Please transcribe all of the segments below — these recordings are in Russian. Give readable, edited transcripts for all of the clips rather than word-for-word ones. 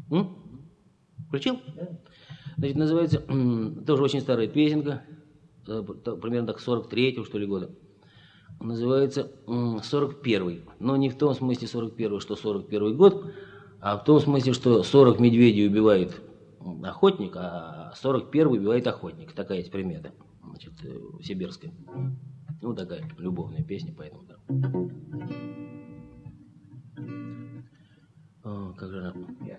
М? Включил? Значит, называется, тоже очень старая песенка, примерно так 43-го, что ли, года. Называется 41-й. Но не в том смысле 41-й, что 41-й год, а в том смысле, что 40 медведей убивает охотник, а 41-й убивает охотник. Такая есть примета, значит, сибирская. Ну, такая любовная песня, поэтому да. О, как же она...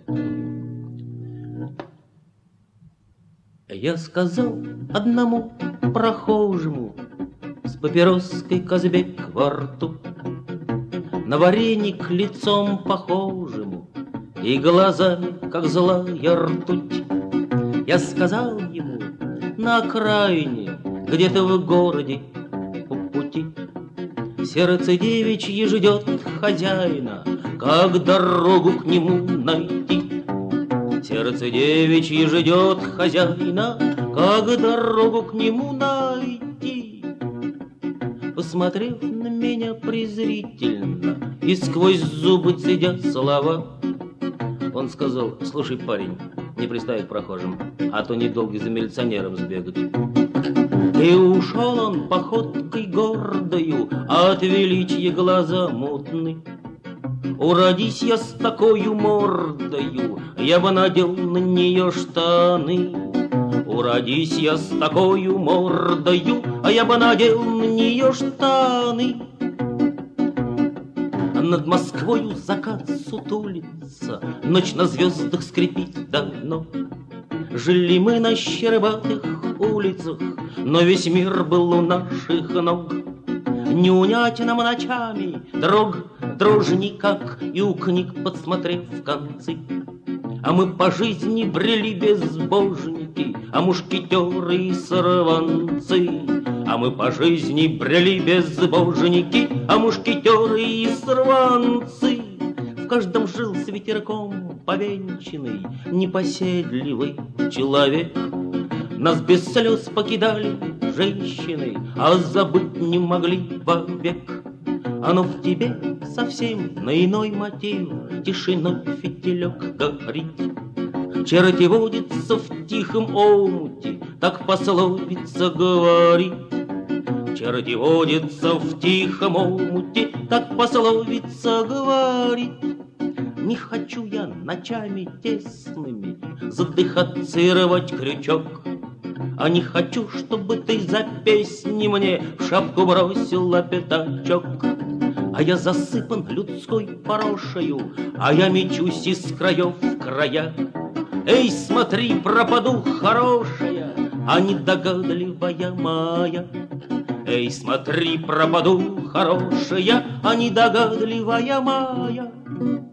Я сказал одному прохожему с папироской Казбек во рту, на вареник лицом похожему и глазами, как злая ртуть. Я сказал ему на окраине, где-то в городе по пути, сердце девичье ждет хозяина, как дорогу к нему найти. Сердце девичье ждет хозяина, как дорогу к нему найти. Посмотрев на меня презрительно и сквозь зубы цедя слова, он сказал: слушай, парень, не пристай к прохожим, а то недолго за милиционером сбегать. И ушел он походкой гордою, а от величия глаза мутны. Уродись я с такою мордою, я бы надел на нее штаны. Уродись я с такою мордою, а я бы надел на нее штаны. Над Москвою закат сутулится, ночь на звездах скрипит давно. Жили мы на щербатых улицах, но весь мир был у наших ног. Не унять нам ночами дрожь никак, и у книг подсмотрев концы. А мы по жизни брели безбожники, а мушкетеры и сорванцы. А мы по жизни брели безбожники, а мушкетеры и сорванцы. В каждом жил с ветерком повенчанный, непоседливый человек. Нас без слез покидали женщины, а забыть не могли вовек. Оно в тебе совсем на иной мотив, тишиной фитилек горит. Черти водится в тихом омуте, так пословица говорит. Черти водится в тихом омуте, так пословица говорит. Не хочу я ночами тесными задыхаться и рвать крючок, а не хочу, чтобы ты за песни мне в шапку бросила пятачок. А я засыпан людской порошею, а я мечусь из краев в края. Эй, смотри, пропаду, хорошая, а недогадливая моя. Эй, смотри, пропаду, хорошая, а недогадливая моя.